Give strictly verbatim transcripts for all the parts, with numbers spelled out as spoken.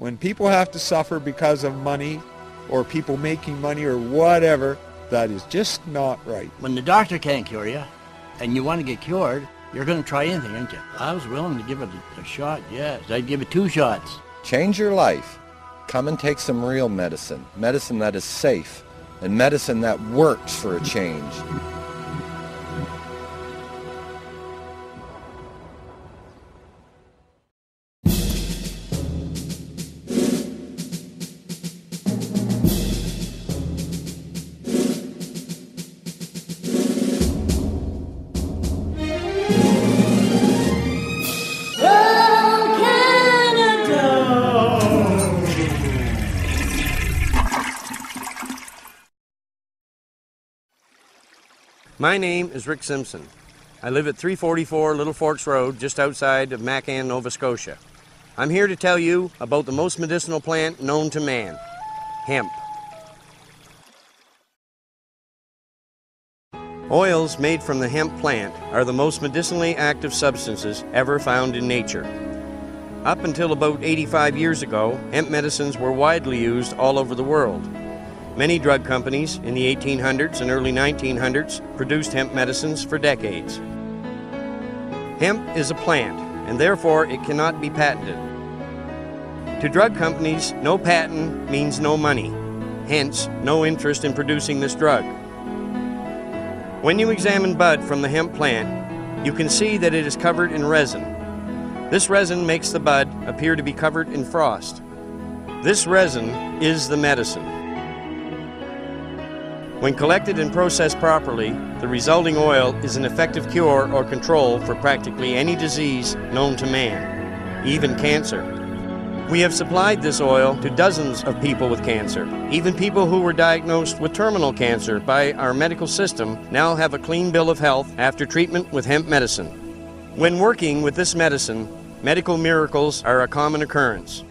When people have to suffer because of money or people making money or whatever, that is just not right. When the doctor can't cure you and you want to get cured, you're going to try anything, aren't you? I was willing to give it a, a shot, yes. I'd give it two shots. Change your life. Come and take some real medicine. Medicine that is safe and medicine that works for a change. My name is Rick Simpson. I live at three forty-four Little Forks Road, just outside of Macan, Nova Scotia. I'm here to tell you about the most medicinal plant known to man, hemp. Oils made from the hemp plant are the most medicinally active substances ever found in nature. Up until about eighty-five years ago, hemp medicines were widely used all over the world. Many drug companies in the eighteen hundreds and early nineteen hundreds produced hemp medicines for decades. Hemp is a plant, and therefore it cannot be patented. To drug companies, no patent means no money, hence no interest in producing this drug. When you examine bud from the hemp plant, you can see that it is covered in resin. This resin makes the bud appear to be covered in frost. This resin is the medicine. When collected and processed properly, the resulting oil is an effective cure or control for practically any disease known to man, even cancer. We have supplied this oil to dozens of people with cancer. Even people who were diagnosed with terminal cancer by our medical system now have a clean bill of health after treatment with hemp medicine. When working with this medicine, medical miracles are a common occurrence.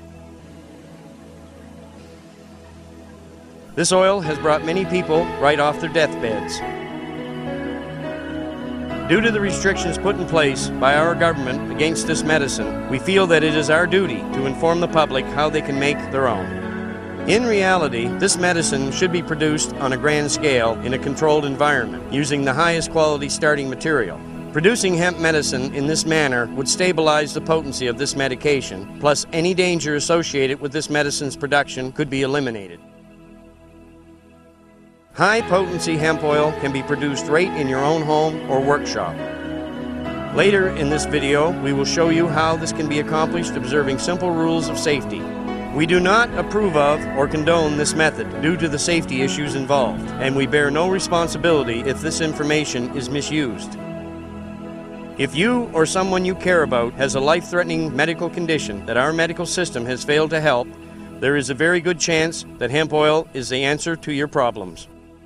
This oil has brought many people right off their deathbeds. Due to the restrictions put in place by our government against this medicine, we feel that it is our duty to inform the public how they can make their own. In reality, this medicine should be produced on a grand scale in a controlled environment, using the highest quality starting material. Producing hemp medicine in this manner would stabilize the potency of this medication, plus any danger associated with this medicine's production could be eliminated. High-potency hemp oil can be produced right in your own home or workshop. Later in this video, we will show you how this can be accomplished observing simple rules of safety. We do not approve of or condone this method due to the safety issues involved, and we bear no responsibility if this information is misused. If you or someone you care about has a life-threatening medical condition that our medical system has failed to help, there is a very good chance that hemp oil is the answer to your problems.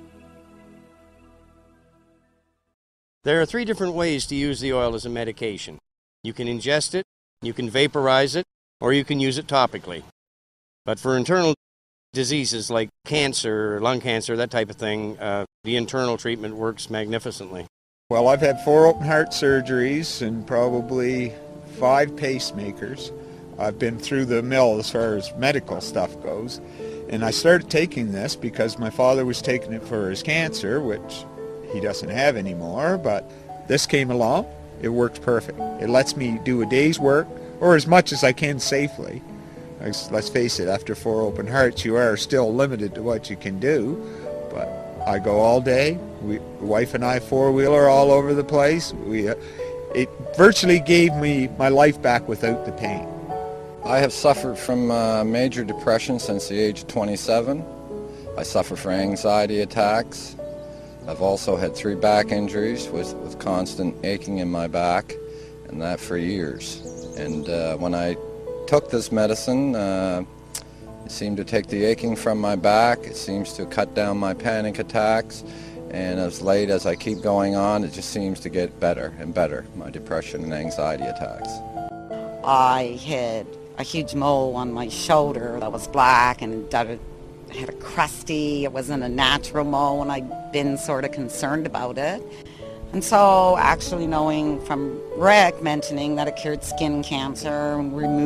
There are three different ways to use the oil as a medication. You can ingest it, you can vaporize it, or you can use it topically. But for internal diseases like cancer, lung cancer, that type of thing, uh, the internal treatment works magnificently. Well, I've had four open heart surgeries and probably five pacemakers. I've been through the mill as far as medical stuff goes. And I started taking this because my father was taking it for his cancer, which he doesn't have anymore, but this came along. It works perfect. It lets me do a day's work, or as much as I can safely. Let's face it, after four open hearts, you are still limited to what you can do, but I go all day. We, the wife and I four-wheeler all over the place. We, uh, it virtually gave me my life back without the pain. I have suffered from uh, major depression since the age of twenty-seven. I suffer from anxiety attacks. I've also had three back injuries with, with constant aching in my back, and that for years. And uh, when I took this medicine, uh, it seemed to take the aching from my back, it seems to cut down my panic attacks, and as late as I keep going on, it just seems to get better and better, my depression and anxiety attacks. I had a huge mole on my shoulder that was black and it had a crusty, it wasn't a natural mole, and I'd been sort of concerned about it. And so actually knowing from Rick mentioning that it cured skin cancer and removed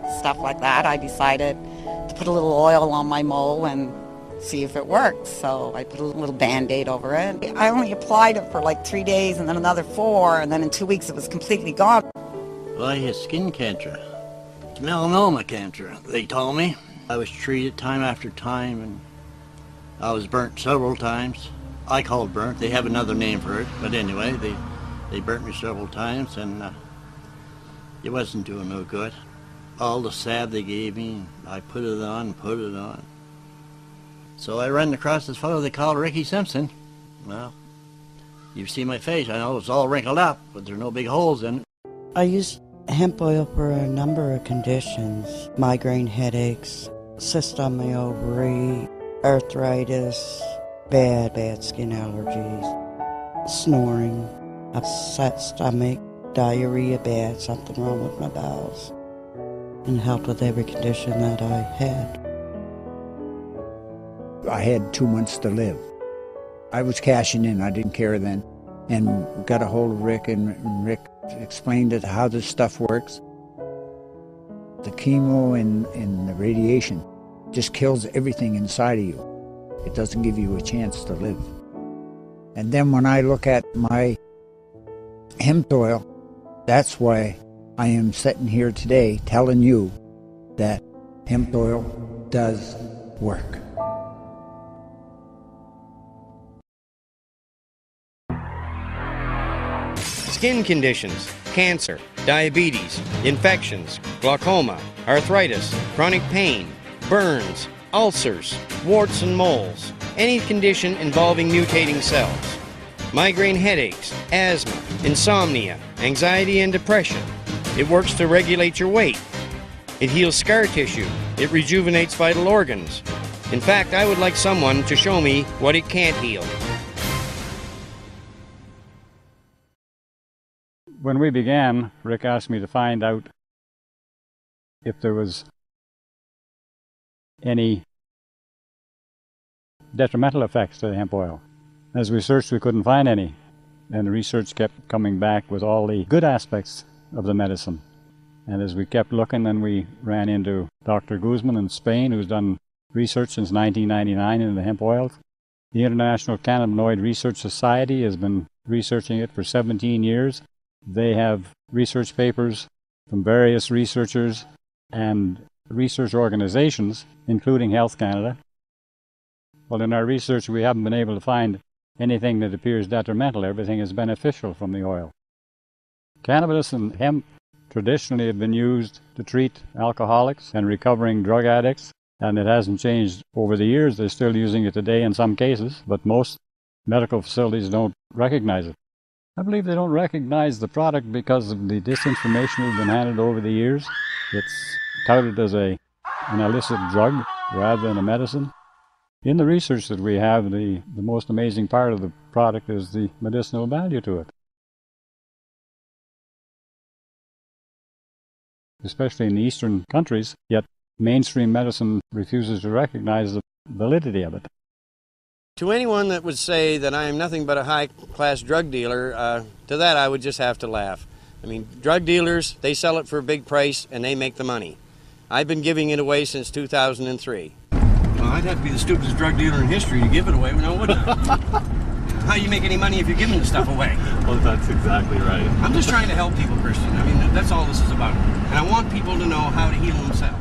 stuff like that, I decided to put a little oil on my mole and see if it worked. So I put a little Band-Aid over it. I only applied it for like three days and then another four, and then in two weeks it was completely gone. Well, I had skin cancer. It's melanoma cancer, they told me. I was treated time after time, and I was burnt several times. I call it burnt. They have another name for it, but anyway, they, they burnt me several times, and uh, it wasn't doing no good. All the salve they gave me, I put it on and put it on. So I ran across this fellow they called Ricky Simpson. Well, you see my face. I know it's all wrinkled up, but there are no big holes in it. I used hemp oil for a number of conditions. Migraine headaches, cyst on my ovary, arthritis, bad, bad skin allergies, snoring, upset stomach, diarrhea bad, something wrong with my bowels, and helped with every condition that I had. I had two months to live. I was cashing in, I didn't care then, and got a hold of Rick, and Rick explained it, how this stuff works. The chemo and, and the radiation just kills everything inside of you. It doesn't give you a chance to live. And then when I look at my hemp oil, that's why I am sitting here today telling you that hemp oil does work. Skin conditions, cancer, diabetes, infections, glaucoma, arthritis, chronic pain, burns, ulcers, warts and moles, any condition involving mutating cells, migraine headaches, asthma, insomnia, anxiety and depression. It works to regulate your weight. It heals scar tissue. It rejuvenates vital organs. In fact, I would like someone to show me what it can't heal. When we began, Rick asked me to find out if there was any detrimental effects to the hemp oil. As we searched, we couldn't find any, and the research kept coming back with all the good aspects of the medicine. And as we kept looking, then we ran into Doctor Guzman in Spain, who's done research since nineteen ninety-nine into the hemp oil. The International Cannabinoid Research Society has been researching it for seventeen years. They have research papers from various researchers and research organizations, including Health Canada. Well, in our research, we haven't been able to find anything that appears detrimental. Everything is beneficial from the oil. Cannabis and hemp traditionally have been used to treat alcoholics and recovering drug addicts, and it hasn't changed over the years. They're still using it today in some cases, but most medical facilities don't recognize it. I believe they don't recognize the product because of the disinformation that's been handed over the years. It's touted as a, an illicit drug rather than a medicine. In the research that we have, the, the most amazing part of the product is the medicinal value to it. Especially in the eastern countries, yet mainstream medicine refuses to recognize the validity of it. To anyone that would say that I am nothing but a high-class drug dealer, uh, to that I would just have to laugh. I mean, drug dealers, they sell it for a big price and they make the money. I've been giving it away since two thousand three. Well, I'd have to be the stupidest drug dealer in history to give it away, now wouldn't I? How do you make any money if you're giving the stuff away? Well, that's exactly right. I'm just trying to help people, Christian. I mean, that's all this is about. And I want people to know how to heal themselves.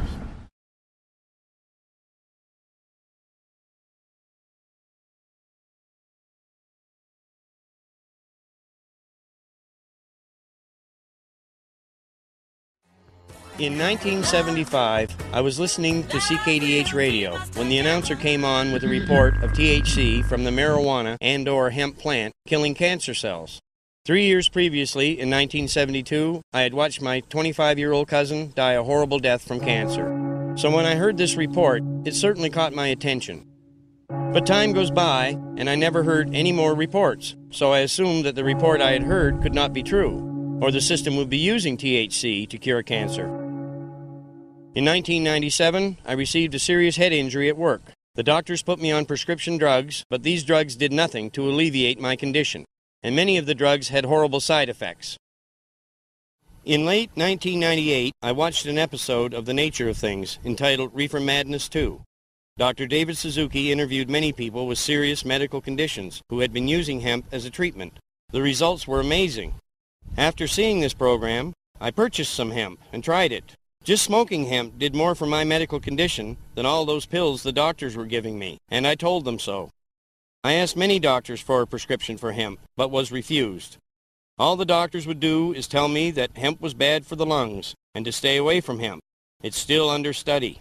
In nineteen seventy-five, I was listening to C K D H radio when the announcer came on with a report of T H C from the marijuana and or hemp plant killing cancer cells. Three years previously, in nineteen seventy-two, I had watched my twenty-five-year-old cousin die a horrible death from cancer. So when I heard this report, it certainly caught my attention. But time goes by, and I never heard any more reports, so I assumed that the report I had heard could not be true, or the system would be using T H C to cure cancer. In nineteen ninety-seven, I received a serious head injury at work. The doctors put me on prescription drugs, but these drugs did nothing to alleviate my condition, and many of the drugs had horrible side effects. In late nineteen ninety-eight, I watched an episode of The Nature of Things entitled Reefer Madness two. Doctor David Suzuki interviewed many people with serious medical conditions who had been using hemp as a treatment. The results were amazing. After seeing this program, I purchased some hemp and tried it. Just smoking hemp did more for my medical condition than all those pills the doctors were giving me, and I told them so. I asked many doctors for a prescription for hemp, but was refused. All the doctors would do is tell me that hemp was bad for the lungs and to stay away from hemp. It's still under study.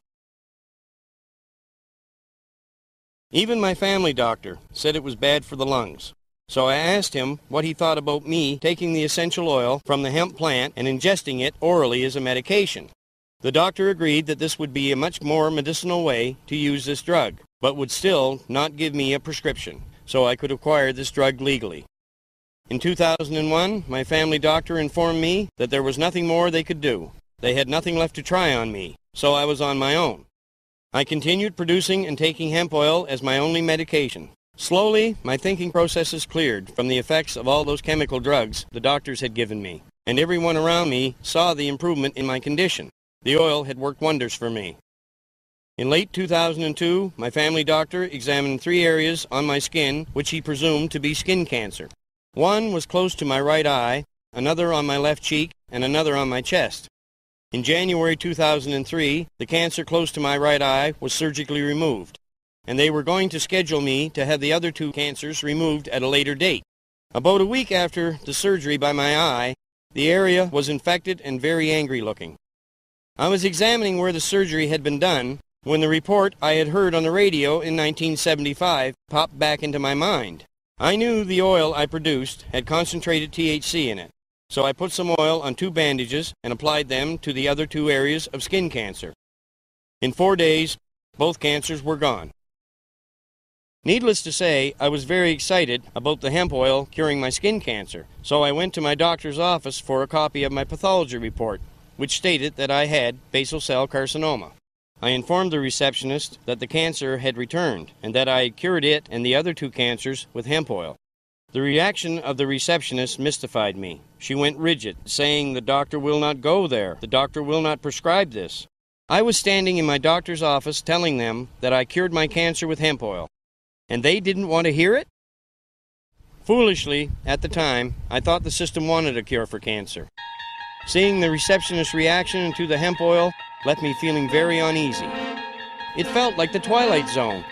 Even my family doctor said it was bad for the lungs. So I asked him what he thought about me taking the essential oil from the hemp plant and ingesting it orally as a medication. The doctor agreed that this would be a much more medicinal way to use this drug, but would still not give me a prescription, so I could acquire this drug legally. In two thousand one, my family doctor informed me that there was nothing more they could do. They had nothing left to try on me, so I was on my own. I continued producing and taking hemp oil as my only medication. Slowly, my thinking processes cleared from the effects of all those chemical drugs the doctors had given me, and everyone around me saw the improvement in my condition. The oil had worked wonders for me. In late two thousand two, my family doctor examined three areas on my skin which he presumed to be skin cancer. One was close to my right eye, another on my left cheek, and another on my chest. In January two thousand three, the cancer close to my right eye was surgically removed, and they were going to schedule me to have the other two cancers removed at a later date. About a week after the surgery by my eye, the area was infected and very angry looking. I was examining where the surgery had been done when the report I had heard on the radio in nineteen seventy-five popped back into my mind. I knew the oil I produced had concentrated T H C in it, so I put some oil on two bandages and applied them to the other two areas of skin cancer. In four days, both cancers were gone. Needless to say, I was very excited about the hemp oil curing my skin cancer, so I went to my doctor's office for a copy of my pathology report, which stated that I had basal cell carcinoma. I informed the receptionist that the cancer had returned and that I had cured it and the other two cancers with hemp oil. The reaction of the receptionist mystified me. She went rigid, saying, "The doctor will not go there. The doctor will not prescribe this." I was standing in my doctor's office telling them that I cured my cancer with hemp oil, and they didn't want to hear it? Foolishly, at the time, I thought the system wanted a cure for cancer. Seeing the receptionist's reaction to the hemp oil left me feeling very uneasy. It felt like the Twilight Zone.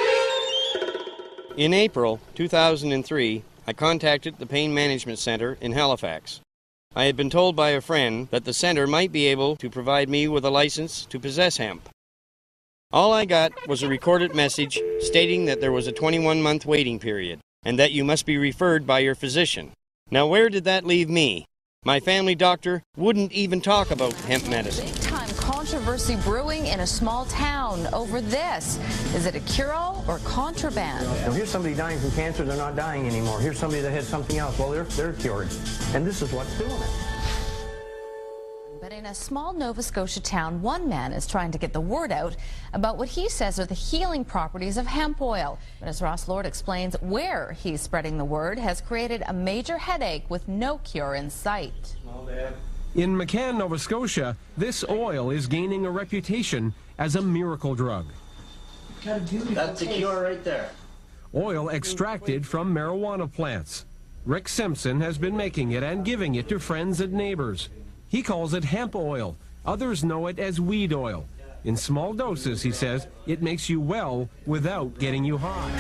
In April two thousand three, I contacted the Pain Management Center in Halifax. I had been told by a friend that the center might be able to provide me with a license to possess hemp. All I got was a recorded message stating that there was a twenty-one month waiting period and that you must be referred by your physician. Now where did that leave me? My family doctor wouldn't even talk about hemp medicine. Big-time controversy brewing in a small town over this. Is it a cure-all or contraband? Now here's somebody dying from cancer, they're not dying anymore. Here's somebody that had something else, well, they're, they're cured. And this is what's doing it. But in a small Nova Scotia town, one man is trying to get the word out about what he says are the healing properties of hemp oil. But as Ross Lord explains, where he's spreading the word has created a major headache with no cure in sight. In McCann, Nova Scotia, this oil is gaining a reputation as a miracle drug. That's the cure right there. Oil extracted from marijuana plants. Rick Simpson has been making it and giving it to friends and neighbors. He calls it hemp oil. Others know it as weed oil. In small doses, he says, it makes you well without getting you high.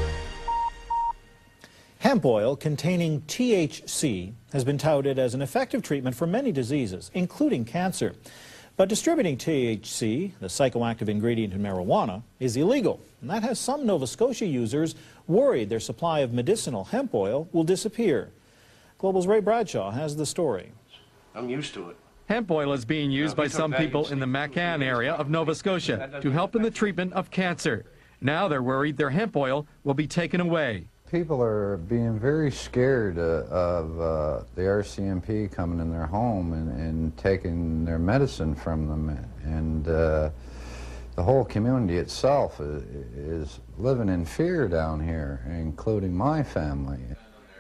Hemp oil containing T H C has been touted as an effective treatment for many diseases, including cancer. But distributing T H C, the psychoactive ingredient in marijuana, is illegal. And that has some Nova Scotia users worried their supply of medicinal hemp oil will disappear. Global's Ray Bradshaw has the story. I'm used to it. Hemp oil is being used by some people in the McCann area of Nova Scotia to help in the treatment of cancer. Now they're worried their hemp oil will be taken away. People are being very scared uh, of uh, the R C M P coming in their home and, and taking their medicine from them. And uh, the whole community itself is, is living in fear down here, including my family.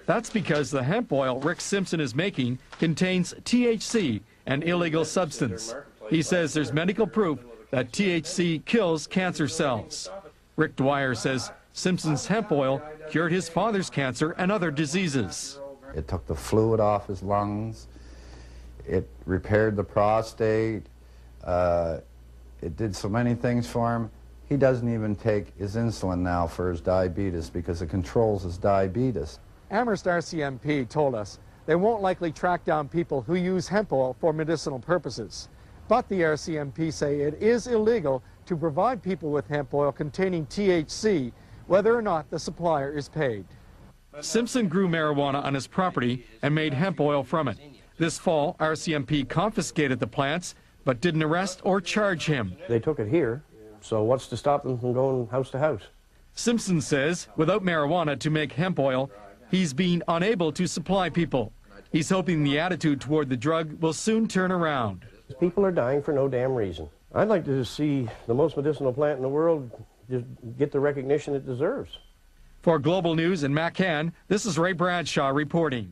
That's because the hemp oil Rick Simpson is making contains T H C, an illegal substance. He says there's medical proof that T H C kills cancer cells. Rick Dwyer says Simpson's hemp oil cured his father's cancer and other diseases. It took the fluid off his lungs. It repaired the prostate. Uh, it did so many things for him. He doesn't even take his insulin now for his diabetes because it controls his diabetes. Amherst R C M P told us they won't likely track down people who use hemp oil for medicinal purposes. But the R C M P say it is illegal to provide people with hemp oil containing T H C, whether or not the supplier is paid. Simpson grew marijuana on his property and made hemp oil from it. This fall, R C M P confiscated the plants, but didn't arrest or charge him. They took it here, so what's to stop them from going house to house? Simpson says without marijuana to make hemp oil, he's been unable to supply people. He's hoping the attitude toward the drug will soon turn around. People are dying for no damn reason. I'd like to see the most medicinal plant in the world just get the recognition it deserves. For Global News in Macan, this is Ray Bradshaw reporting.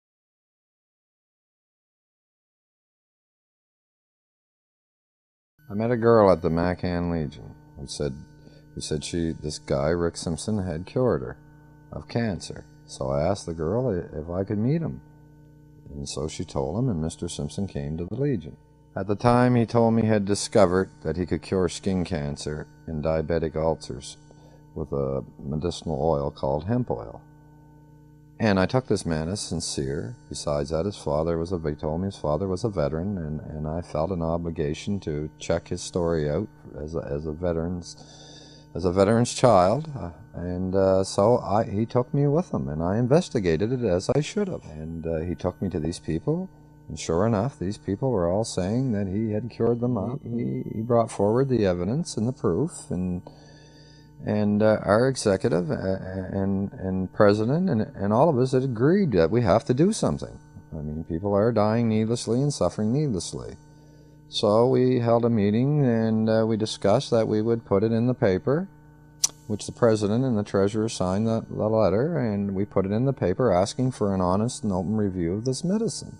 I met a girl at the Macan Legion who said, who said she, this guy, Rick Simpson, had cured her of cancer. So I asked the girl if I could meet him. And so she told him, and Mister Simpson came to the Legion. At the time, he told me he had discovered that he could cure skin cancer and diabetic ulcers with a medicinal oil called hemp oil. And I took this man as sincere. Besides that, his father was a, he told me his father was a veteran, and, and I felt an obligation to check his story out as a, as a veteran's, as a veteran's child. Uh, and uh, so I, he took me with him, and I investigated it as I should have. And uh, he took me to these people, and sure enough, these people were all saying that he had cured them up. He, he brought forward the evidence and the proof, and And uh, our executive and, and president and, and all of us had agreed that we have to do something. I mean, people are dying needlessly and suffering needlessly. So we held a meeting, and uh, we discussed that we would put it in the paper, which the president and the treasurer signed the, the letter, and we put it in the paper asking for an honest and open review of this medicine.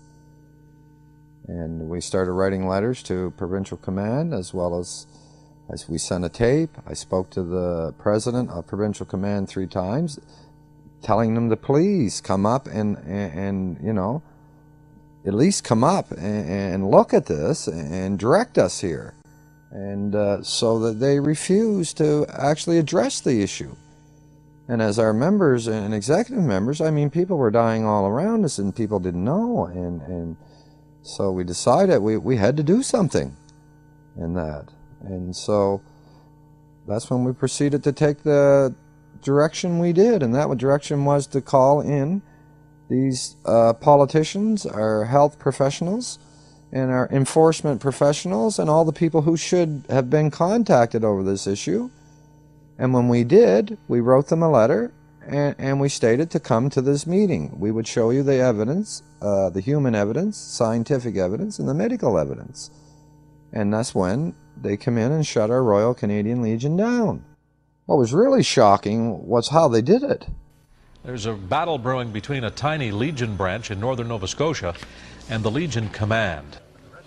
And we started writing letters to provincial command, as well as As we sent a tape. I spoke to the president of Provincial Command three times, telling them to please come up and, and, and you know, at least come up and, and look at this and direct us here. And uh, so that they refused to actually address the issue. And as our members and executive members, I mean, people were dying all around us and people didn't know. And, and so we decided we, we had to do something in that. And so that's when we proceeded to take the direction we did, and that direction was to call in these uh, politicians, our health professionals, and our enforcement professionals, and all the people who should have been contacted over this issue. And when we did, we wrote them a letter, and, and we stated to come to this meeting. We would show you the evidence, uh, the human evidence, scientific evidence, and the medical evidence. And that's when they come in and shut our Royal Canadian Legion down. What was really shocking was how they did it. There's a battle brewing between a tiny Legion branch in northern Nova Scotia and the Legion Command.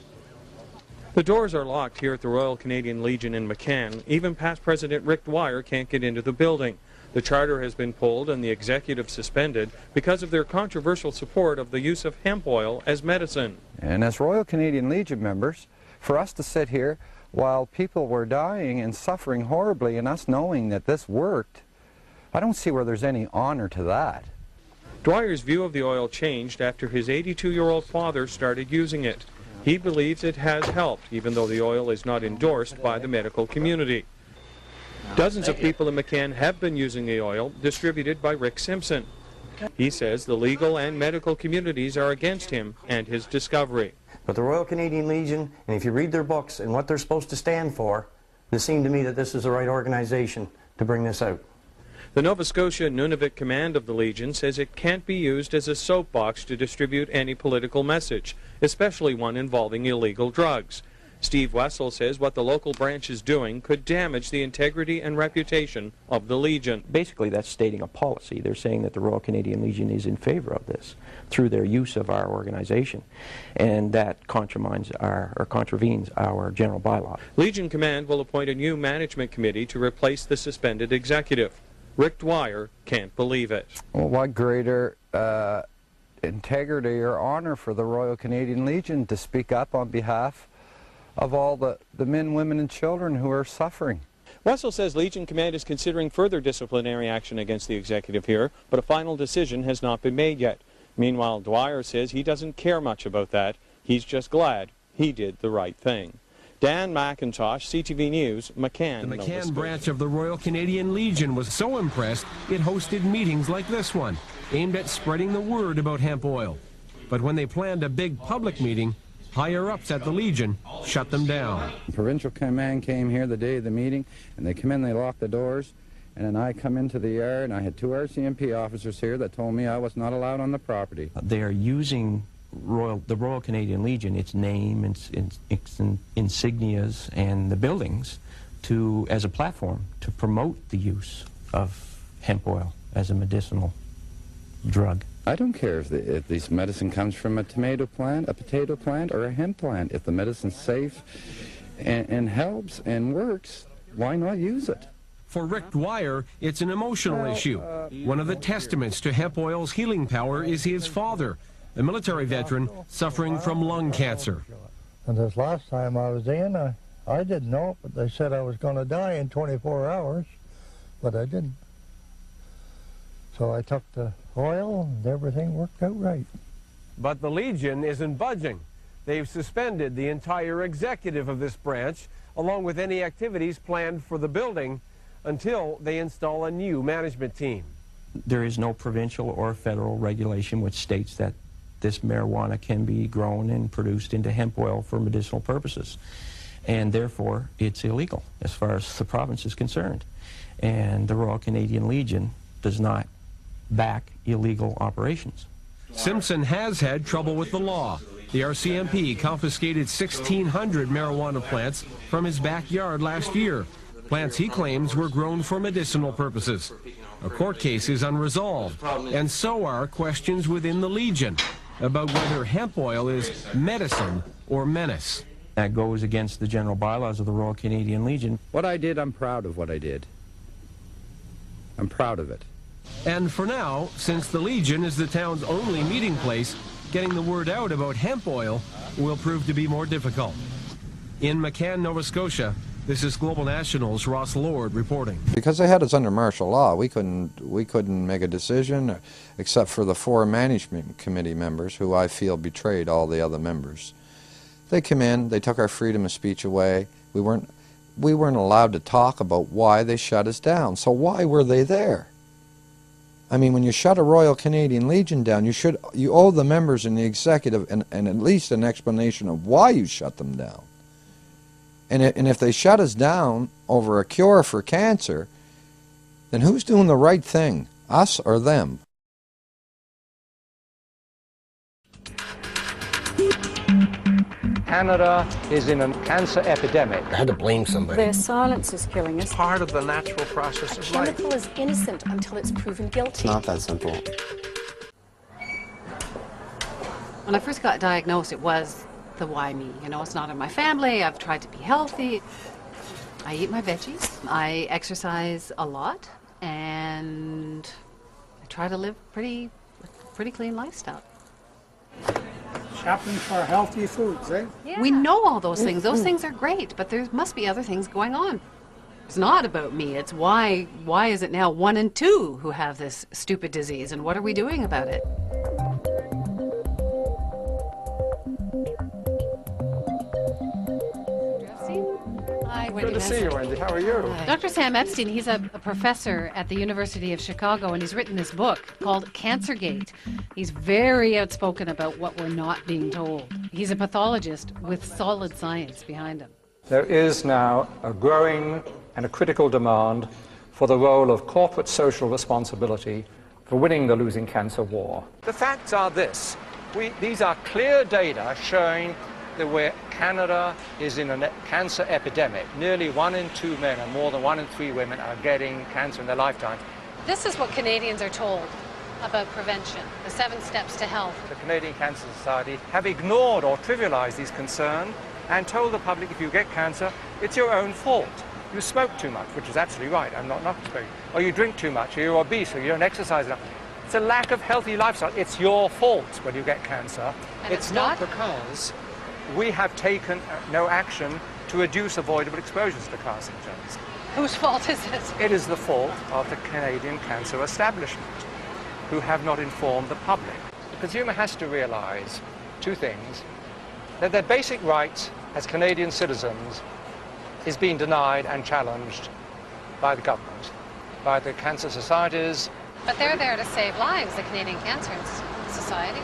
The doors are locked here at the Royal Canadian Legion in McCann. Even past President Rick Dwyer can't get into the building. The charter has been pulled and the executive suspended because of their controversial support of the use of hemp oil as medicine. And as Royal Canadian Legion members, for us to sit here while people were dying and suffering horribly and us knowing that this worked, I don't see where there's any honor to that. Dwyer's view of the oil changed after his eighty-two-year-old father started using it. He believes it has helped, even though the oil is not endorsed by the medical community. Dozens of people in McCann have been using the oil distributed by Rick Simpson. He says the legal and medical communities are against him and his discovery. But the Royal Canadian Legion, and if you read their books and what they're supposed to stand for, it seemed to me that this is the right organization to bring this out. The Nova Scotia Nunavut Command of the Legion says it can't be used as a soapbox to distribute any political message, especially one involving illegal drugs. Steve Wessel says what the local branch is doing could damage the integrity and reputation of the Legion. Basically, that's stating a policy. They're saying that the Royal Canadian Legion is in favor of this through their use of our organization, and that contravenes our, or contravenes our general bylaw. Legion Command will appoint a new management committee to replace the suspended executive. Rick Dwyer can't believe it. Well, what greater uh, integrity or honor for the Royal Canadian Legion to speak up on behalf of all the, the men, women, and children who are suffering. Wessel says Legion Command is considering further disciplinary action against the executive here, but a final decision has not been made yet. Meanwhile, Dwyer says he doesn't care much about that. He's just glad he did the right thing. Dan McIntosh, C T V News, McCann, The McCann branch of the Royal Canadian Legion was so impressed it hosted meetings like this one, aimed at spreading the word about hemp oil. But when they planned a big public meeting, higher-ups at the Legion shut them down. The provincial command came here the day of the meeting, and they come in, they lock the doors, and then I come into the yard, and I had two R C M P officers here that told me I was not allowed on the property. They are using Royal, the Royal Canadian Legion, its name, its, its, its insignias, and the buildings, to as a platform to promote the use of hemp oil as a medicinal drug. I don't care if, the, if this medicine comes from a tomato plant, a potato plant, or a hemp plant. If the medicine's safe and, and helps and works, why not use it? For Rick Dwyer, it's an emotional issue. One of the testaments to hemp oil's healing power is his father, a military veteran suffering from lung cancer. And this last time I was in, I, I didn't know it, but they said I was going to die in twenty-four hours, but I didn't. So I took the oil, and everything worked out right. But the Legion isn't budging. They've suspended the entire executive of this branch, along with any activities planned for the building, until they install a new management team. There is no provincial or federal regulation which states that this marijuana can be grown and produced into hemp oil for medicinal purposes. And therefore, it's illegal as far as the province is concerned. And the Royal Canadian Legion does not back illegal operations. Simpson has had trouble with the law. The R C M P confiscated sixteen hundred marijuana plants from his backyard last year. Plants he claims were grown for medicinal purposes. A court case is unresolved, and so are questions within the Legion about whether hemp oil is medicine or menace. That goes against the general bylaws of the Royal Canadian Legion. What I did, I'm proud of what I did. I'm proud of it. And for now, since the Legion is the town's only meeting place, getting the word out about hemp oil will prove to be more difficult. In McCann, Nova Scotia, this is Global National's Ross Lord reporting. Because they had us under martial law, we couldn't we couldn't make a decision except for the four management committee members who I feel betrayed all the other members. They came in, they took our freedom of speech away. We weren't we weren't allowed to talk about why they shut us down. So why were they there? I mean, when you shut a Royal Canadian Legion down, you should you owe the members and the executive and, and at least an explanation of why you shut them down. And, it, and if they shut us down over a cure for cancer, then who's doing the right thing, us or them? Canada is in a cancer epidemic. I had to blame somebody. Their silence is killing us. Part of the natural process of life. A chemical is innocent until it's proven guilty. It's not that simple. When I first got diagnosed, it was the why me. You know, it's not in my family. I've tried to be healthy. I eat my veggies. I exercise a lot, and I try to live pretty, pretty clean lifestyle. Shopping for healthy foods, eh? Yeah. We know all those things. Those things are great, but there must be other things going on. It's not about me. It's why, why is it now one and two who have this stupid disease, and what are we doing about it? Good to see you, Wendy. How are you? Doctor Sam Epstein, he's a, a professor at the University of Chicago, and he's written this book called Cancergate. He's very outspoken about what we're not being told. He's a pathologist with solid science behind him. There is now a growing and a critical demand for the role of corporate social responsibility for winning the losing cancer war. The facts are this. We, these are clear data showing that where Canada is in a cancer epidemic, nearly one in two men and more than one in three women are getting cancer in their lifetime. This is what Canadians are told about prevention, the seven steps to health. The Canadian Cancer Society have ignored or trivialized these concerns and told the public if you get cancer, it's your own fault. You smoke too much, which is absolutely right, I'm not not smoking. Or you drink too much, or you're obese, or you don't exercise enough. It's a lack of healthy lifestyle. It's your fault when you get cancer. And it's it's not not? because we have taken no action to reduce avoidable exposures to carcinogens. Whose fault is it? It is the fault of the Canadian cancer establishment, who have not informed the public. The consumer has to realize two things: that their basic rights as Canadian citizens is being denied and challenged by the government, by the cancer societies. But they're there to save lives, the Canadian Cancer Society.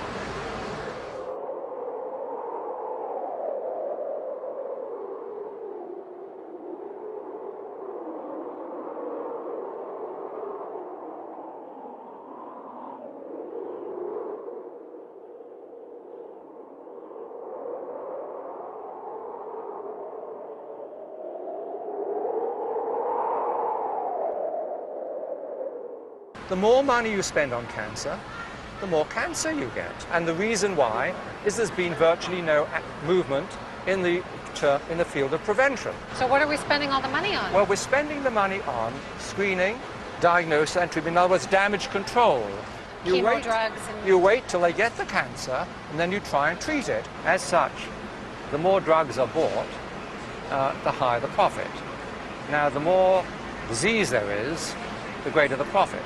The more money you spend on cancer, the more cancer you get. And the reason why is there's been virtually no movement in the, in the field of prevention. So what are we spending all the money on? Well, we're spending the money on screening, diagnosis, and treatment. In other words, damage control. You Chemo wait, drugs and... You wait till they get the cancer, and then you try and treat it. As such, the more drugs are bought, uh, the higher the profit. Now, the more disease there is, the greater the profit.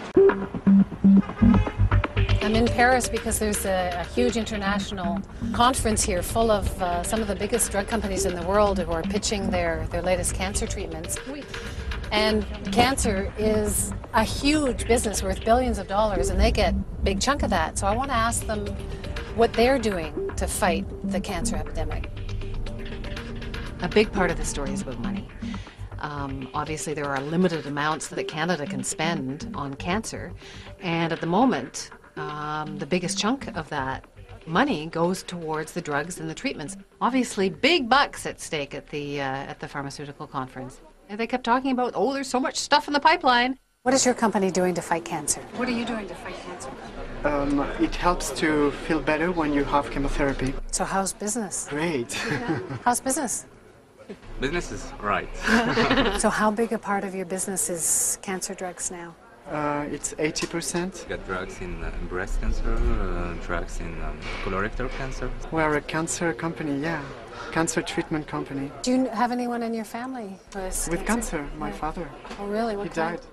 I'm in Paris because there's a, a huge international conference here full of uh, some of the biggest drug companies in the world who are pitching their, their latest cancer treatments. And cancer is a huge business worth billions of dollars, and they get a big chunk of that. So I want to ask them what they're doing to fight the cancer epidemic. A big part of the story is about money. Um, obviously, there are limited amounts that Canada can spend on cancer, and at the moment, um, the biggest chunk of that money goes towards the drugs and the treatments. Obviously, big bucks at stake at the uh, at the pharmaceutical conference. And they kept talking about, oh, there's so much stuff in the pipeline. What is your company doing to fight cancer? What are you doing to fight cancer? Um, it helps to feel better when you have chemotherapy. So how's business? Great. How's business? Business is right. So how big a part of your business is cancer drugs now? Uh, it's eighty percent. We got drugs in uh, breast cancer, uh, drugs in um, colorectal cancer. We're a cancer company, yeah. Cancer treatment company. Do you have anyone in your family who has With cancer? cancer, my Yeah. father. Oh, really? What He kind? died.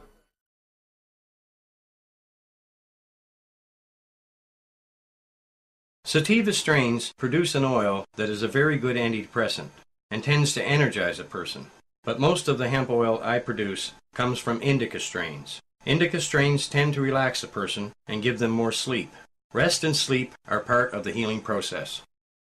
Sativa strains produce an oil that is a very good antidepressant and tends to energize a person. But most of the hemp oil I produce comes from indica strains. Indica strains tend to relax a person and give them more sleep. Rest and sleep are part of the healing process.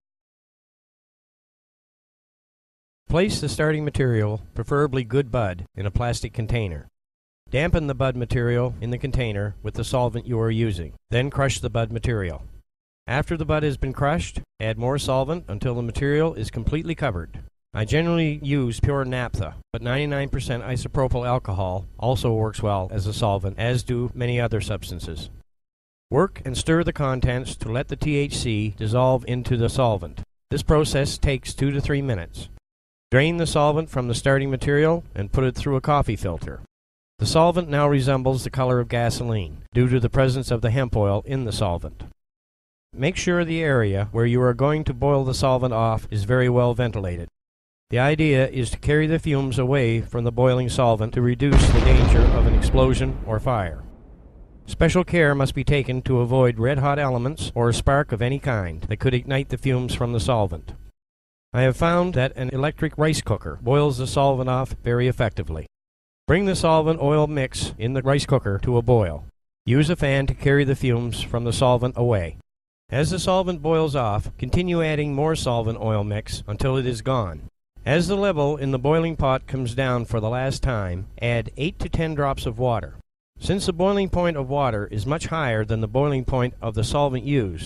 Place the starting material, preferably good bud, in a plastic container. Dampen the bud material in the container with the solvent you are using. Then crush the bud material. After the bud has been crushed, add more solvent until the material is completely covered. I generally use pure naphtha, but ninety-nine percent isopropyl alcohol also works well as a solvent, as do many other substances. Work and stir the contents to let the T H C dissolve into the solvent. This process takes two to three minutes. Drain the solvent from the starting material and put it through a coffee filter. The solvent now resembles the color of gasoline due to the presence of the hemp oil in the solvent. Make sure the area where you are going to boil the solvent off is very well ventilated. The idea is to carry the fumes away from the boiling solvent to reduce the danger of an explosion or fire. Special care must be taken to avoid red-hot elements or a spark of any kind that could ignite the fumes from the solvent. I have found that an electric rice cooker boils the solvent off very effectively. Bring the solvent oil mix in the rice cooker to a boil. Use a fan to carry the fumes from the solvent away. As the solvent boils off, continue adding more solvent oil mix until it is gone. As the level in the boiling pot comes down for the last time, add eight to ten drops of water. Since the boiling point of water is much higher than the boiling point of the solvent used,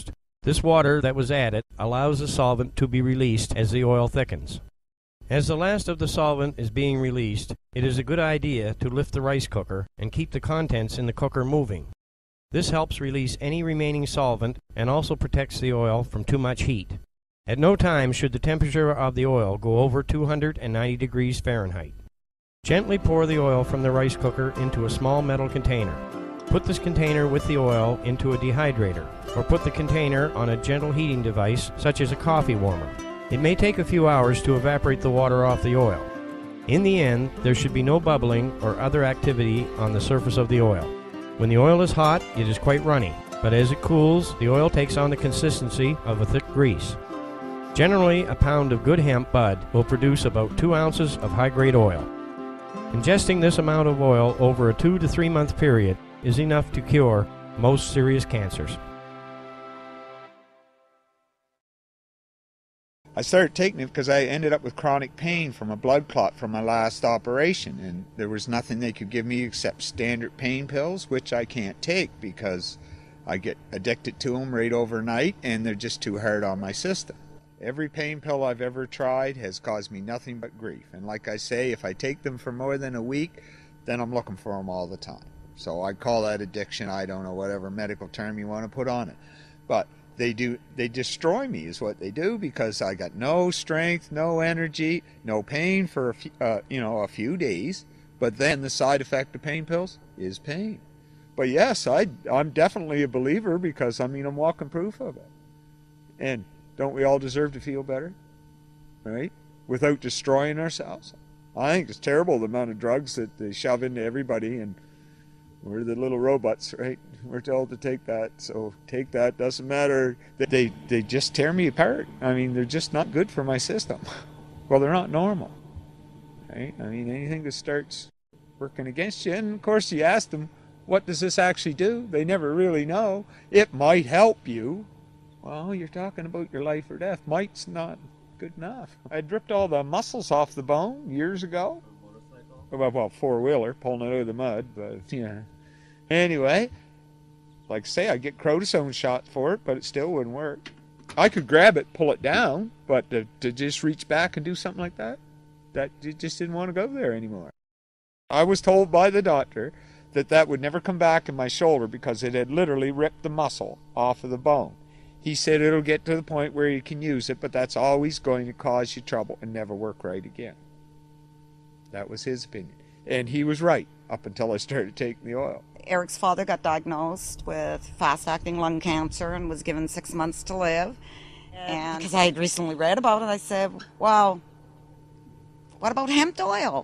This water that was added allows the solvent to be released as the oil thickens. As the last of the solvent is being released, it is a good idea to lift the rice cooker and keep the contents in the cooker moving. This helps release any remaining solvent and also protects the oil from too much heat. At no time should the temperature of the oil go over two hundred ninety degrees Fahrenheit. Gently pour the oil from the rice cooker into a small metal container. Put this container with the oil into a dehydrator, or put the container on a gentle heating device such as a coffee warmer. It may take a few hours to evaporate the water off the oil. In the end, there should be no bubbling or other activity on the surface of the oil. When the oil is hot, it is quite runny, but as it cools, the oil takes on the consistency of a thick grease. Generally, a pound of good hemp bud will produce about two ounces of high-grade oil. Ingesting this amount of oil over a two to three month period is enough to cure most serious cancers. I started taking it because I ended up with chronic pain from a blood clot from my last operation, and there was nothing they could give me except standard pain pills, which I can't take because I get addicted to them right overnight and they're just too hard on my system. Every pain pill I've ever tried has caused me nothing but grief, and like I say, if I take them for more than a week, then I'm looking for them all the time. So I call that addiction. I don't know, whatever medical term you want to put on it, but They do. They destroy me is what they do, because I got no strength, no energy, no pain for a few, uh, you know, a few days. But then the side effect of pain pills is pain. But yes, I, I'm definitely a believer, because I mean I'm walking proof of it. And don't we all deserve to feel better, right? Without destroying ourselves. I think it's terrible the amount of drugs that they shove into everybody, and we're the little robots, right? We're told to take that, so take that, doesn't matter. They, they just tear me apart. I mean, they're just not good for my system. Well, they're not normal, right? I mean, anything that starts working against you, and of course you ask them, what does this actually do? They never really know. It might help you. Well, you're talking about your life or death. Might's not good enough. I ripped all the muscles off the bone years ago. Well, well, four-wheeler, pulling it out of the mud, but yeah. Anyway, like I say, I get cortisone shot for it, but it still wouldn't work. I could grab it, pull it down, but to, to just reach back and do something like that, that you just didn't want to go there anymore. I was told by the doctor that that would never come back in my shoulder because it had literally ripped the muscle off of the bone. He said it'll get to the point where you can use it, but that's always going to cause you trouble and never work right again. That was his opinion. And he was right up until I started taking the oil. Eric's father got diagnosed with fast-acting lung cancer and was given six months to live. And because I had recently read about it, I said, well, what about hemp oil?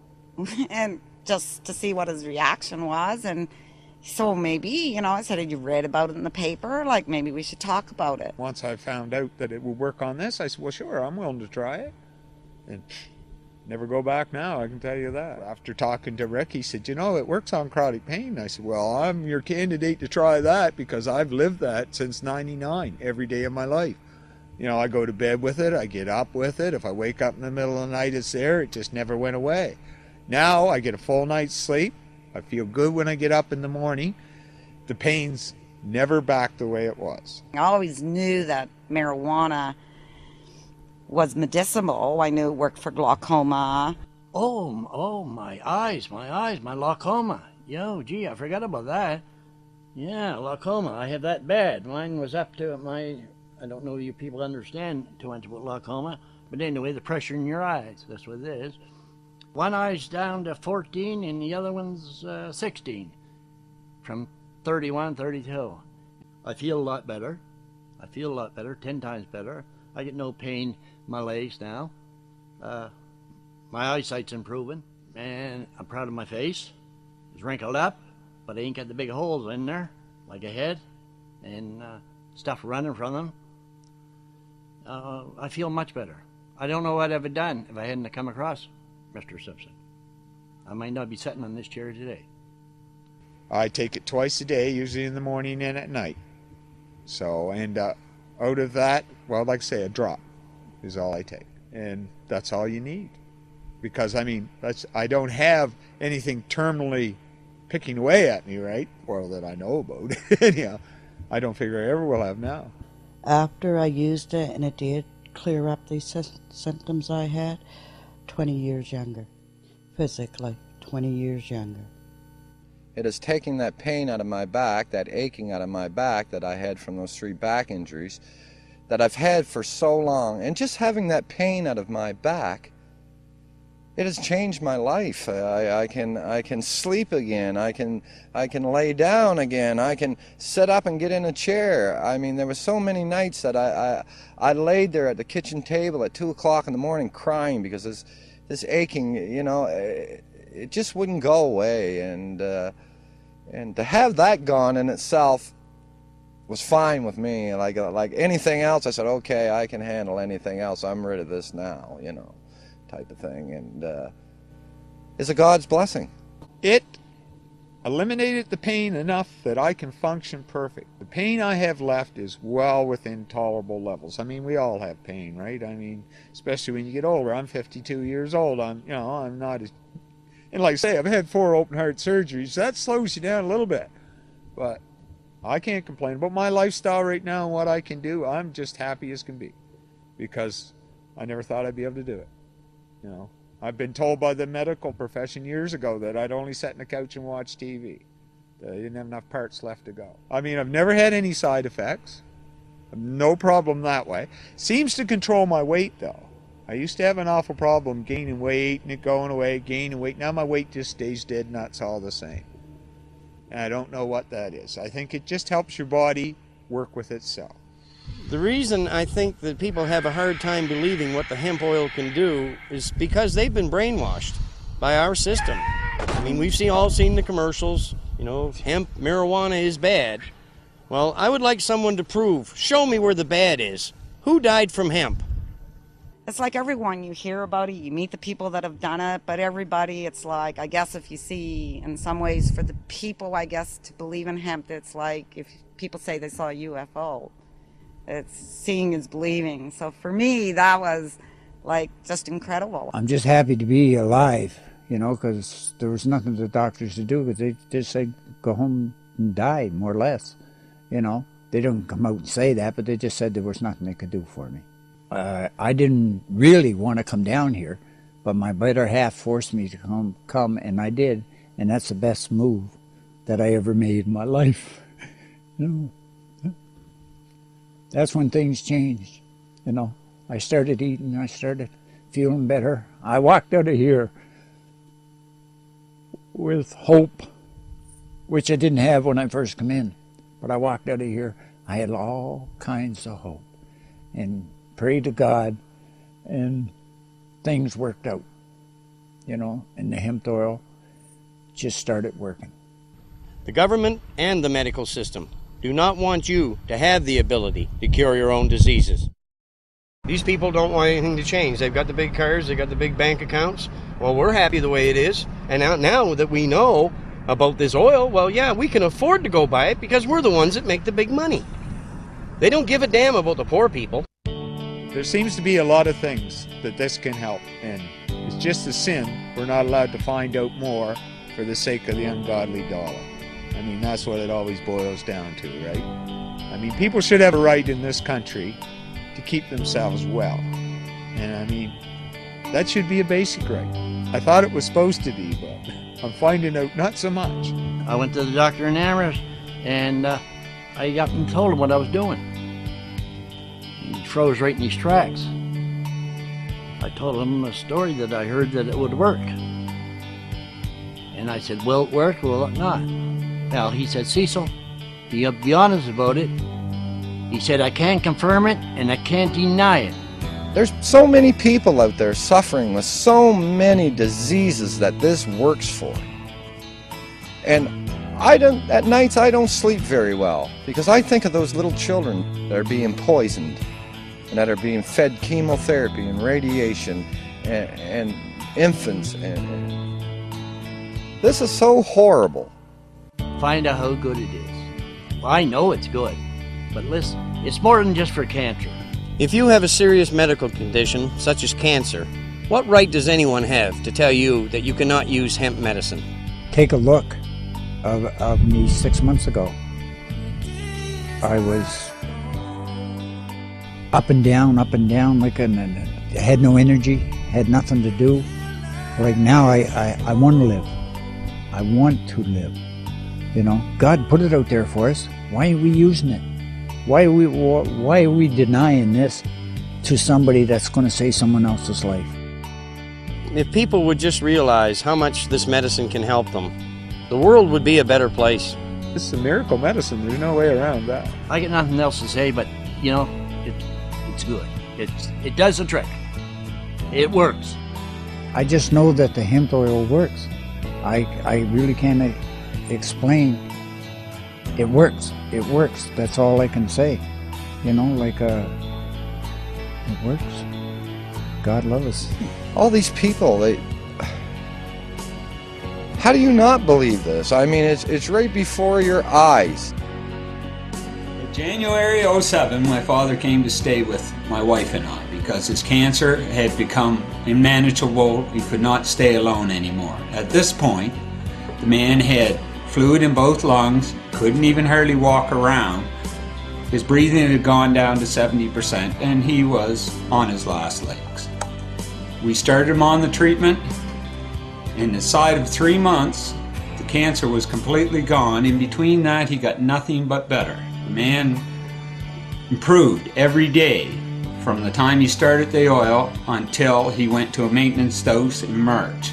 And just to see what his reaction was. And so maybe, you know, I said, you read about it in the paper? Like, maybe we should talk about it. Once I found out that it would work on this, I said, well, sure, I'm willing to try it. And never go back now, I can tell you that. After talking to Rick, he said, you know, it works on chronic pain. I said, well, I'm your candidate to try that because I've lived that since ninety-nine, every day of my life. You know, I go to bed with it, I get up with it. If I wake up in the middle of the night, it's there. It just never went away. Now I get a full night's sleep. I feel good when I get up in the morning. The pain's never back the way it was. I always knew that marijuana was medicinal. I knew it worked for glaucoma. Oh, oh, my eyes, my eyes, my glaucoma. Yo, gee, I forgot about that. Yeah, glaucoma, I have that bad. Mine was up to my, I don't know if you people understand too much about glaucoma, but anyway, the pressure in your eyes, that's what it is. One eye's down to fourteen and the other one's uh, sixteen, from thirty-one, thirty-two. I feel a lot better. I feel a lot better, ten times better. I get no pain in my legs now. Uh, my eyesight's improving, and I'm proud of my face. It's wrinkled up, but I ain't got the big holes in there, like I had, and uh, stuff running from them. Uh, I feel much better. I don't know what I'd have done if I hadn't come across Mister Simpson. I might not be sitting on this chair today. I take it twice a day, usually in the morning and at night. So, and uh, out of that, well, like I say, a drop is all I take. And that's all you need. Because, I mean, that's, I don't have anything terminally picking away at me, right? Well, that I know about. Anyhow, I don't figure I ever will have now. after I used it, and it did clear up these sy- symptoms I had, twenty years younger. Physically, twenty years younger. It is taking that pain out of my back, that aching out of my back that I had from those three back injuries that I've had for so long, and just having that pain out of my back, it has changed my life. I, I can I can sleep again. I can I can lay down again. I can sit up and get in a chair. I mean, there were so many nights that I I, I laid there at the kitchen table at two o'clock in the morning crying because this this aching, you know, it, it just wouldn't go away. And uh, and to have that gone in itself was fine with me. Like like anything else, I said, okay, I can handle anything else. I'm rid of this now, you know, type of thing. And uh, it's a God's blessing. It eliminated the pain enough that I can function perfect. The pain I have left is well within tolerable levels. I mean, we all have pain, right? I mean, especially when you get older. I'm fifty-two years old. I'm, you know, I'm not as, and like I say, I've had four open heart surgeries. That slows you down a little bit, but I can't complain about my lifestyle right now and what I can do. I'm just happy as can be because I never thought I'd be able to do it. You know, I've been told by the medical profession years ago that I'd only sit on the couch and watch T V. That I didn't have enough parts left to go. I mean, I've never had any side effects. No problem that way. Seems to control my weight though. I used to have an awful problem gaining weight and it going away, gaining weight. Now my weight just stays dead and that's all the same. And I don't know what that is. I think it just helps your body work with itself. The reason I think that people have a hard time believing what the hemp oil can do is because they've been brainwashed by our system. I mean, we've seen, all seen the commercials, you know, hemp, marijuana is bad. Well, I would like someone to prove, show me where the bad is. Who died from hemp? It's like everyone, you hear about it, you meet the people that have done it, but everybody, it's like, I guess if you see, in some ways, for the people, I guess, to believe in hemp, it's like if people say they saw a U F O. It's seeing is believing. So for me, that was like just incredible. I'm just happy to be alive, you know, because there was nothing the doctors to do, but they just said, go home and die, more or less, you know. They don't come out and say that, but they just said there was nothing they could do for me. Uh, I didn't really want to come down here, but my better half forced me to come, come, and I did, and that's the best move that I ever made in my life. You know, that's when things changed. You know, I started eating, I started feeling better. I walked out of here with hope, which I didn't have when I first come in, but I walked out of here, I had all kinds of hope, and prayed to God, and things worked out, you know, and the hemp oil just started working. The government and the medical system do not want you to have the ability to cure your own diseases. These people don't want anything to change. They've got the big cars, they've got the big bank accounts. Well, we're happy the way it is, and now, now that we know about this oil, well, yeah, we can afford to go buy it because we're the ones that make the big money. They don't give a damn about the poor people. There seems to be a lot of things that this can help, and it's just a sin we're not allowed to find out more for the sake of the ungodly dollar. I mean, that's what it always boils down to, right? I mean, people should have a right in this country to keep themselves well. And I mean, that should be a basic right. I thought it was supposed to be, but I'm finding out not so much. I went to the doctor in Amherst, and uh, I got and told him what I was doing. He froze right in his tracks. I told him a story that I heard that it would work. And I said, will it work, will it not? Well, he said, Cecil, be, be honest about it. He said, I can't confirm it and I can't deny it. There's so many people out there suffering with so many diseases that this works for. And I don't, at nights I don't sleep very well because I think of those little children that are being poisoned and that are being fed chemotherapy and radiation, and, and infants. And, and this is so horrible. Find out how good it is. Well, I know it's good, but listen, it's more than just for cancer. If you have a serious medical condition, such as cancer, what right does anyone have to tell you that you cannot use hemp medicine? Take a look of, of me six months ago. I was up and down, up and down, like, and, and I had no energy, had nothing to do. Like now, I, I, I want to live. I want to live. You know, God put it out there for us. Why are we using it? Why are we, why are we denying this to somebody that's going to save someone else's life? If people would just realize how much this medicine can help them, the world would be a better place. This is a miracle medicine. There's no way around that. I got nothing else to say, but, you know, it, it's good. It's, it does the trick. It works. I just know that the hemp oil works. I, I really can't explain. It works. It works. That's all I can say. You know, like, uh, it works. God love us. All these people, they... How do you not believe this? I mean, it's, it's right before your eyes. In January oh seven, my father came to stay with my wife and I because his cancer had become unmanageable. He could not stay alone anymore. At this point, the man had fluid in both lungs, couldn't even hardly walk around. His breathing had gone down to seventy percent, and he was on his last legs. We started him on the treatment. Inside of three months, the cancer was completely gone. In between that, he got nothing but better. The man improved every day from the time he started the oil until he went to a maintenance dose in March.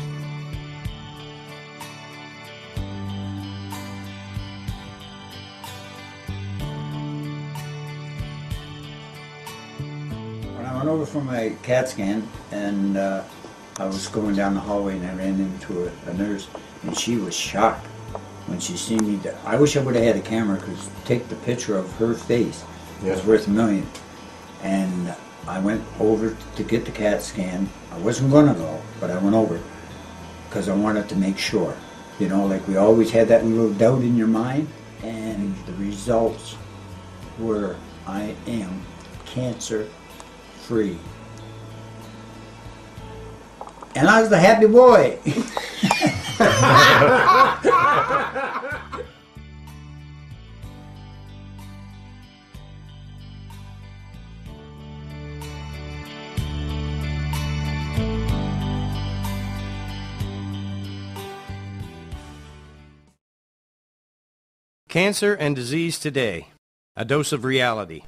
When I went over for my CAT scan, and uh, I was going down the hallway and I ran into a, a nurse, and she was shocked when she seen me. I wish I would have had a camera, because take the picture of her face Yeah. was worth a million. And I went over to get the CAT scan. I wasn't going to go, but I went over because I wanted to make sure. You know, like we always had that little doubt in your mind, and the results were I am cancer free. And I was the happy boy. Cancer and disease today. A dose of reality.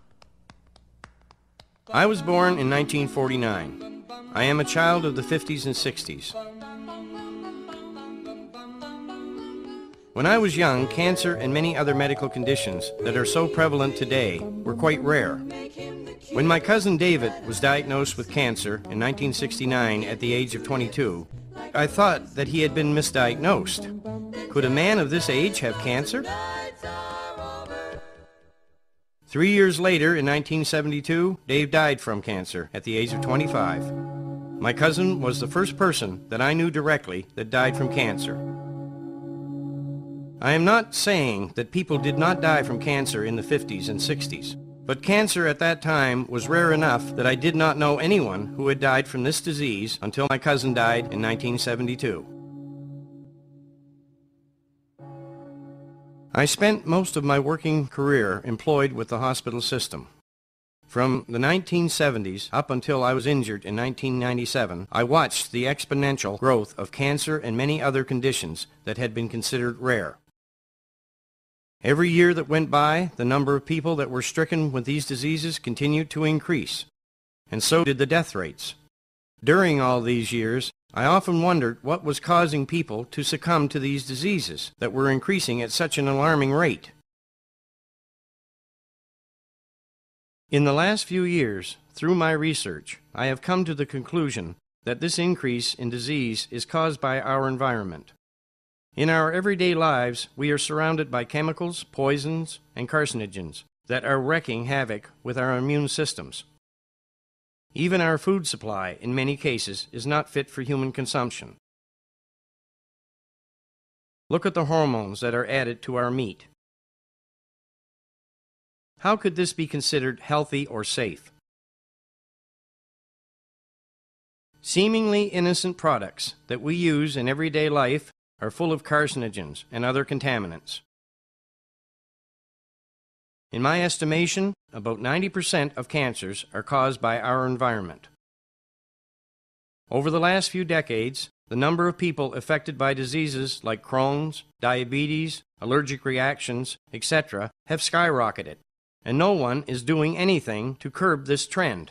I was born in nineteen forty-nine. I am a child of the fifties and sixties. When I was young, cancer and many other medical conditions that are so prevalent today were quite rare. When my cousin David was diagnosed with cancer in nineteen sixty-nine at the age of twenty-two, I thought that he had been misdiagnosed. Could a man of this age have cancer? Three years later, in nineteen seventy-two, Dave died from cancer at the age of twenty-five. My cousin was the first person that I knew directly that died from cancer. I am not saying that people did not die from cancer in the fifties and sixties, but cancer at that time was rare enough that I did not know anyone who had died from this disease until my cousin died in nineteen seventy-two. I spent most of my working career employed with the hospital system. From the nineteen seventies up until I was injured in nineteen ninety-seven, I watched the exponential growth of cancer and many other conditions that had been considered rare. Every year that went by, the number of people that were stricken with these diseases continued to increase, and so did the death rates. During all these years, I often wondered what was causing people to succumb to these diseases that were increasing at such an alarming rate. In the last few years, through my research, I have come to the conclusion that this increase in disease is caused by our environment. In our everyday lives, we are surrounded by chemicals, poisons, and carcinogens that are wreaking havoc with our immune systems. Even our food supply, in many cases, is not fit for human consumption. Look at the hormones that are added to our meat. How could this be considered healthy or safe? Seemingly innocent products that we use in everyday life are full of carcinogens and other contaminants. In my estimation, about ninety percent of cancers are caused by our environment. Over the last few decades, the number of people affected by diseases like Crohn's, diabetes, allergic reactions, et cetera have skyrocketed, and no one is doing anything to curb this trend.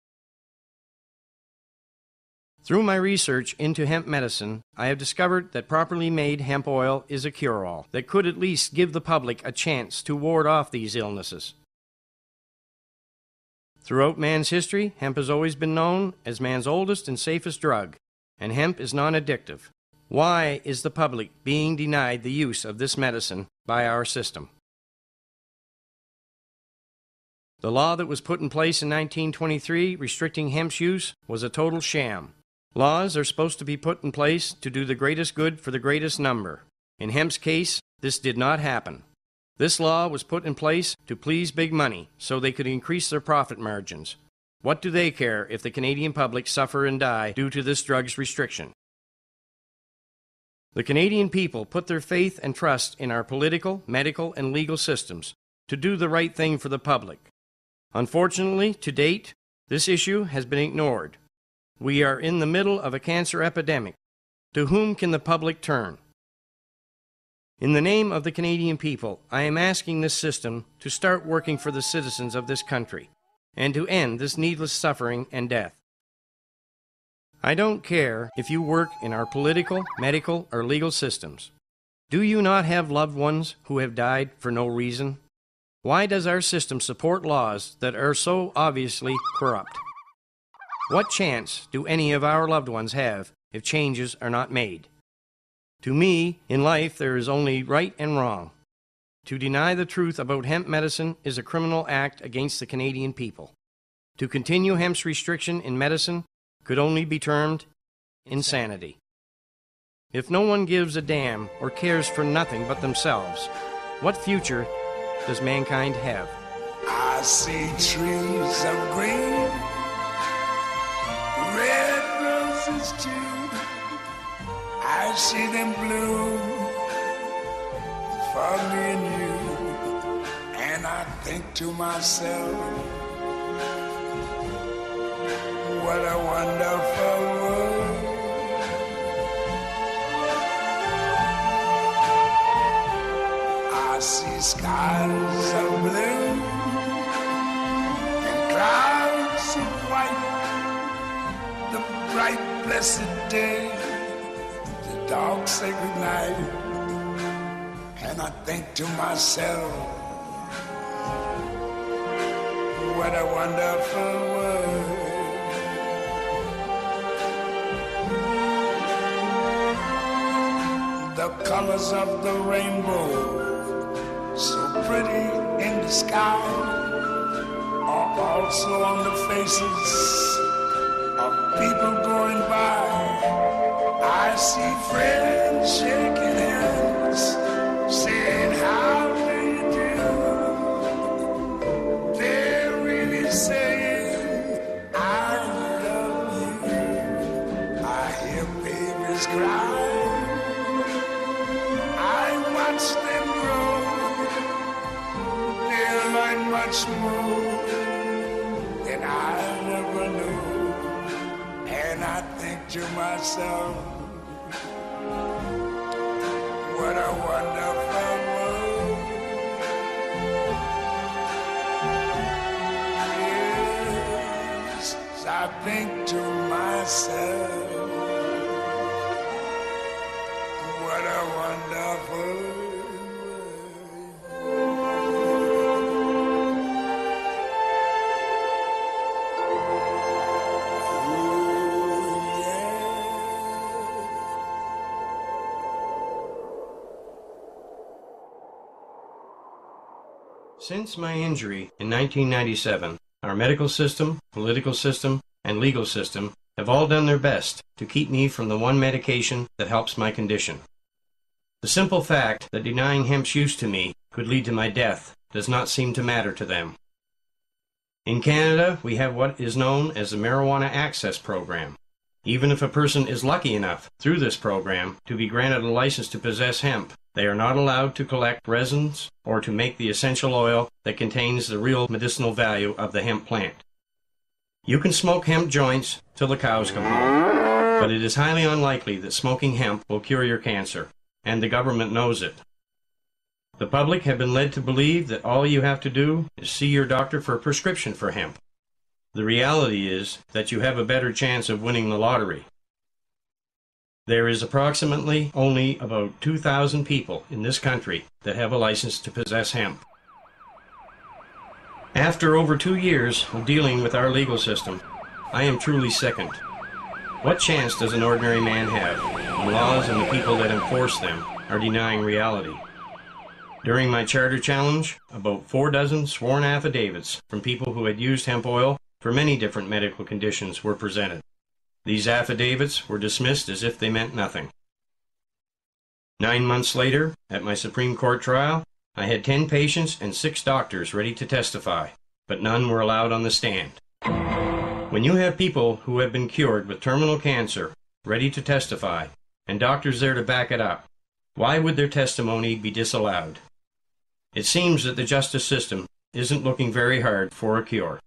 Through my research into hemp medicine, I have discovered that properly made hemp oil is a cure-all that could at least give the public a chance to ward off these illnesses. Throughout man's history, hemp has always been known as man's oldest and safest drug, and hemp is non-addictive. Why is the public being denied the use of this medicine by our system? The law that was put in place in nineteen twenty-three restricting hemp's use was a total sham. Laws are supposed to be put in place to do the greatest good for the greatest number. In hemp's case, this did not happen. This law was put in place to please big money so they could increase their profit margins. What do they care if the Canadian public suffer and die due to this drug's restriction? The Canadian people put their faith and trust in our political, medical, and legal systems to do the right thing for the public. Unfortunately, to date, this issue has been ignored. We are in the middle of a cancer epidemic. To whom can the public turn? In the name of the Canadian people, I am asking this system to start working for the citizens of this country and to end this needless suffering and death. I don't care if you work in our political, medical, or legal systems. Do you not have loved ones who have died for no reason? Why does our system support laws that are so obviously corrupt? What chance do any of our loved ones have if changes are not made? To me, in life, there is only right and wrong. To deny the truth about hemp medicine is a criminal act against the Canadian people. To continue hemp's restriction in medicine could only be termed insanity. If no one gives a damn or cares for nothing but themselves, what future does mankind have? I see trees of green, red roses too. I see them bloom for me and you, and I think to myself, what a wonderful world. I see skies of blue and clouds of white, the bright blessed day, the dark sacred night, and I think to myself, what a wonderful world. The colors of the rainbow, so pretty in the sky, are also on the faces of people going by. I see friends shaking hands, saying how do you do. They're really saying I love you. I hear babies cry, watch them grow, they'll learn much more than I never knew. And I think to myself, what a wonderful world. Yes, I think to myself, what a wonderful. Since my injury in nineteen ninety-seven, our medical system, political system, and legal system have all done their best to keep me from the one medication that helps my condition. The simple fact that denying hemp's use to me could lead to my death does not seem to matter to them. In Canada, we have what is known as the Marijuana Access Program. Even if a person is lucky enough through this program to be granted a license to possess hemp, They are not allowed to collect resins or to make the essential oil that contains the real medicinal value of the hemp plant. You can smoke hemp joints till the cows come home, but it is highly unlikely that smoking hemp will cure your cancer, and the government knows it. The public have been led to believe that all you have to do is see your doctor for a prescription for hemp. The reality is that you have a better chance of winning the lottery. There is approximately only about two thousand people in this country that have a license to possess hemp. After over two years of dealing with our legal system, I am truly sickened. What chance does an ordinary man have when laws and the people that enforce them are denying reality? During my charter challenge, about four dozen sworn affidavits from people who had used hemp oil for many different medical conditions were presented. These affidavits were dismissed as if they meant nothing. Nine months later, at my Supreme Court trial, I had ten patients and six doctors ready to testify, but none were allowed on the stand. When you have people who have been cured with terminal cancer ready to testify, and doctors there to back it up, why would their testimony be disallowed? It seems that the justice system isn't looking very hard for a cure.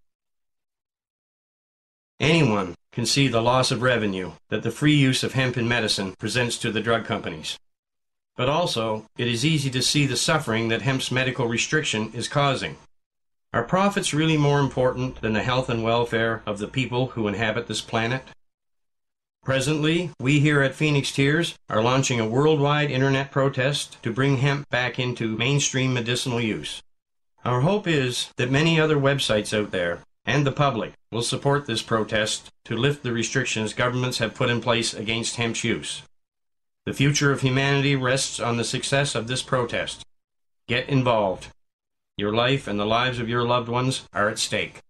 Anyone can see the loss of revenue that the free use of hemp in medicine presents to the drug companies. But also, it is easy to see the suffering that hemp's medical restriction is causing. Are profits really more important than the health and welfare of the people who inhabit this planet? Presently, we here at Phoenix Tears are launching a worldwide internet protest to bring hemp back into mainstream medicinal use. Our hope is that many other websites out there and the public will support this protest to lift the restrictions governments have put in place against hemp's use. The future of humanity rests on the success of this protest. Get involved. Your life and the lives of your loved ones are at stake.